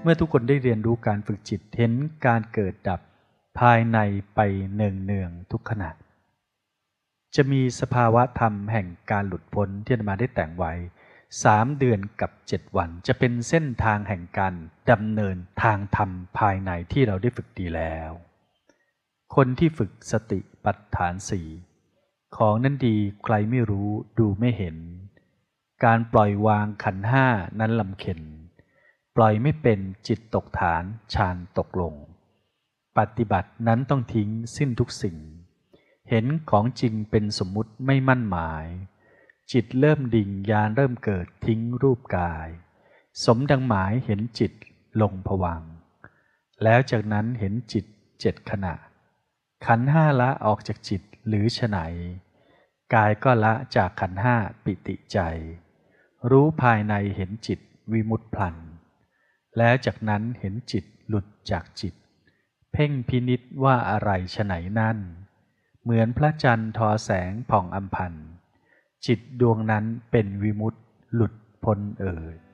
มื่อทุกคนได้เรียนรู้การฝึกจิตเห็นการเกิดดับภายในไปเนืองๆทุกขณะจะมีสภาวะธรรมแห่งการหลุดพ้นที่อาตมาได้แต่งไว้3 เดือนกับ7 วันจะเป็นเส้นทางแห่งการดำเนินทางธรรมภายในที่เราได้ฝึกดีแล้วคนที่ฝึกสติปัฏฐาน4ของนั้นดีใครไม่รู้ดูไม่เห็นการปล่อยวางขันธ์ 5นั้นลำเค็ญปล่อยไม่เป็นจิตตกฐานฌานตกลงปฏิบัตินั้นต้องทิ้งสิ้นทุกสิ่งเห็นของจริงเป็นสมมุติไม่มั่นหมายจิตเริ่มดิ่งญาณเริ่มเกิดทิ้งรูปกายสมดังหมายเห็นจิตลงภวังค์แล้วจากนั้นเห็นจิต7 ขณะขันธ์ 5ละออกจากจิตหรือไฉนกายก็ละจากขันธ์ 5ปิติใจรู้ภายในเห็นจิตวิมุตติพลันแล้วจากนั้นเห็นจิตหลุดจากจิตเพ่งพินิจว่าอะไรไฉนนั่นเหมือนพระจันทร์ทอแสงผ่องอำพันจิตดวงนั้นเป็นวิมุตติหลุดพ้นเอ่ย